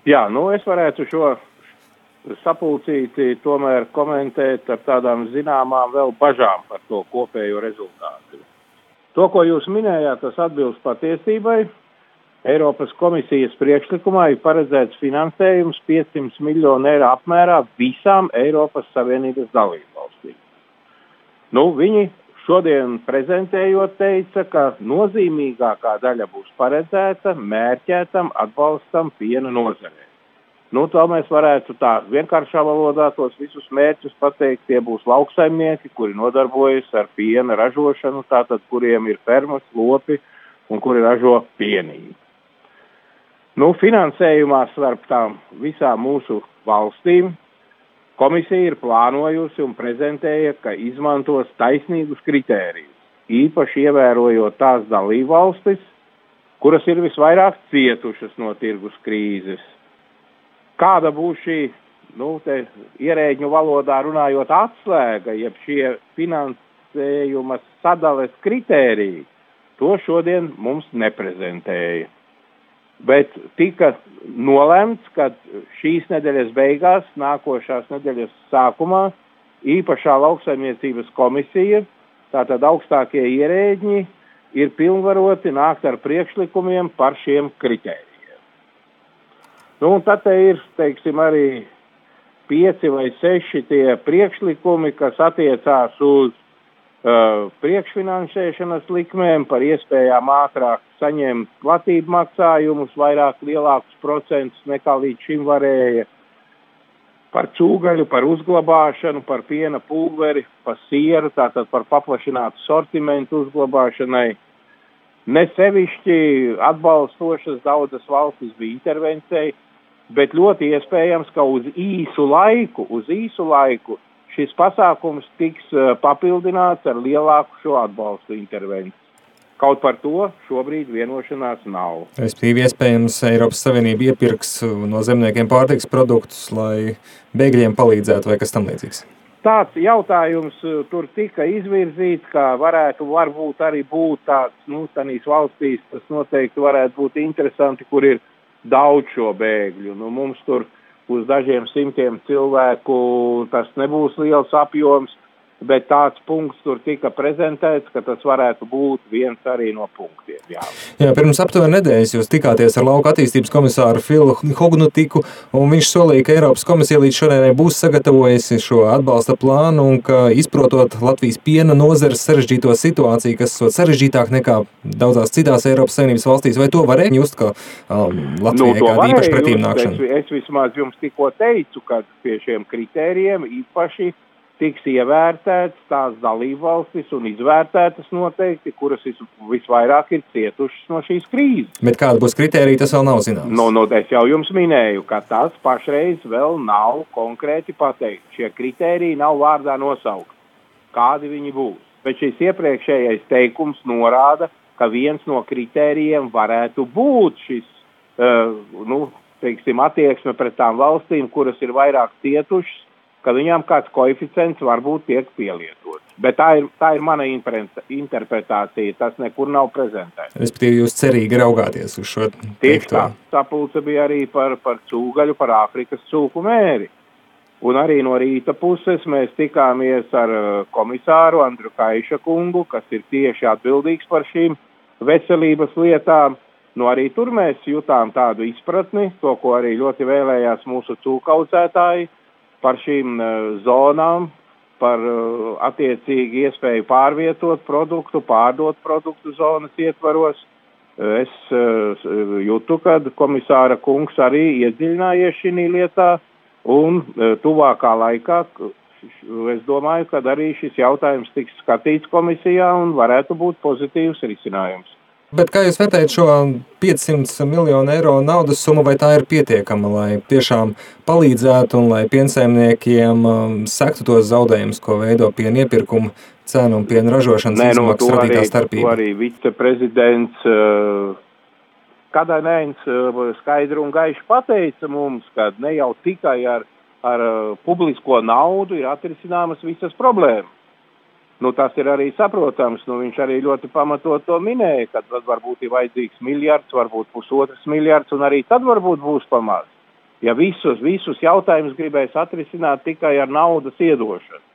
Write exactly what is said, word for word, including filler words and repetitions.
Jā, nu es varētu šo sapulcīti tomēr komentēt ar tādām zināmām vēl bažām par to kopējo rezultātu. To, ko jūs minējāt, tas atbilst patiesībai. Eiropas komisijas priekšlikumā ir paredzēts finansējums piecsimt miljonu eiro apmērā visām Eiropas Savienības dalībvalstīm. Nu, viņi šodien prezentējot teica, ka nozīmīgākā daļa būs paredzēta mērķētam atbalstam piena nozarē. Nu, to mēs varētu tā vienkāršā valodā tos visus mērķus pateikt. Tie būs lauksaimnieki, kuri nodarbojas ar piena ražošanu, tātad kuriem ir fermas, lopi un kuri ražo pienību. Nu, finansējumā starp tām visām mūsu valstīm komisija ir plānojusi un prezentēja, ka izmantos taisnīgus kritērijus, īpaši ievērojot tās dalībvalstis, kuras ir visvairāk cietušas no tirgus krīzes. Kāda būs šī, nu, te ierēģņu valodā runājot, atslēga, jeb šie finansējuma sadales kritēriji, to šodien mums neprezentēja. Bet tika nolemts, ka šīs nedēļas beigās, nākošās nedēļas sākumā, īpašā lauksaimniecības komisija, tātad augstākie ierēģi, ir pilnvaroti nākt ar priekšlikumiem par šiem kritērijiem. Nu, un tad te ir, teiksim, arī pieci vai seši tie priekšlikumi, kas attiecās uz uh, priekšfinansēšanas likmēm, par iespējām ātrāk saņemt platību maksājumus, vairāk lielākus procentus nekā līdz šim varēja, par cūgaļu, par uzglabāšanu, par piena pulveri, par sieru, tātad par paplašinātu sortimentu uzglabāšanai. Ne sevišķi atbalstošas daudzas valstis bija intervencija, bet ļoti iespējams, ka uz īsu laiku, uz īsu laiku šis pasākums tiks papildināts ar lielāku šo atbalstu intervenciju. Kaut par to šobrīd vienošanās nav. Respektīvi, iespējams, Eiropas Savienība iepirks no zemniekiem pārtikas produktus, lai bēgļiem palīdzētu vai kas tam līdzīgs? Tāds jautājums tur tika izvirzīts, ka varētu varbūt arī būt tāds, nu, tādīs valstīs, tas noteikti varētu būt interesanti, kur ir daudz šo bēgļu. Nu, mums tur uz dažiem simtiem cilvēku tas nebūs liels apjoms, bet tāds punkts tur tika prezentēts, ka tas varētu būt viens arī no punktiem. Jā, Jā pirms aptuveni nedēļas jūs tikāties ar lauka attīstības komisāru Filu Hognutiku, un viņš solīja, ka Eiropas komisija līdz šodienai būs sagatavojusi šo atbalsta plānu un ka izprotot Latvijas piena nozares sarežģīto situāciju, kas ir sarežģītāk nekā daudzās citās Eiropas Savienības valstīs, vai to varēja just, ka um, Latvijai nu, kāda īpaši pretīm nākšana? Es, es vismaz jums tikko teicu, ka pie šiem kritērijiem īpaši tiks ievērtēts tās dalībvalstis un izvērtētas noteikti, kuras visvairāk ir cietušas no šīs krīzes. Bet kāda būs kritērija, tas vēl nav zināms? No, no, es jau jums minēju, ka tas pašreiz vēl nav konkrēti pateikt. Šie kritēriji nav vārdā nosaukt, kādi viņi būs. Bet šis iepriekšējais teikums norāda, ka viens no kritērijiem varētu būt šis, uh, nu, teiksim, attieksme pret tām valstīm, kuras ir vairāk cietušas, ka viņām kāds koeficients varbūt tiek pielietots. Bet tā ir, tā ir mana interpretācija, tas nekur nav prezentēts. Respektīvi, jūs cerīgi raugāties uz šo teikto. Tieši tā. Sapulce bija arī par, par cūgaļu, par Āfrikas cūku mēri. Un arī no rīta puses mēs tikāmies ar komisāru Andriu Kaiša kungu, kas ir tieši atbildīgs par šīm veselības lietām. Nu, arī tur mēs jutām tādu izpratni, to, ko arī ļoti vēlējās mūsu cūkaudzētāji, par šīm uh, zonām, par uh, attiecīgi iespēju pārvietot produktu, pārdot produktu zonas ietvaros. Uh, es uh, jūtu, ka komisāra kungs arī iedziļinājies šī lietā un uh, tuvākā laikā, es domāju, ka arī šis jautājums tiks skatīts komisijā un varētu būt pozitīvs risinājums. Bet kā jūs vērtējat šo piecsimt miljonu eiro naudas summu, vai tā ir pietiekama, lai tiešām palīdzētu un lai piensaimniekiem um, sektu tos zaudējumus, ko veido piena iepirkuma cenu un piena ražošanas Nē, nu, izmaksas radītā starpība? To arī viceprezidents uh, Kadaņēns uh, skaidri un gaiši pateica mums, ka ne jau tikai ar, ar uh, publisko naudu ir atrisināmas visas problēmas. Nu, tas ir arī saprotams, nu, viņš arī ļoti pamatot to minēja, ka varbūt ir vajadzīgs miljards, varbūt pusotras miljards, un arī tad varbūt būs pamaz. ja visus, visus jautājumus gribēs atrisināt tikai ar naudas iedošanu.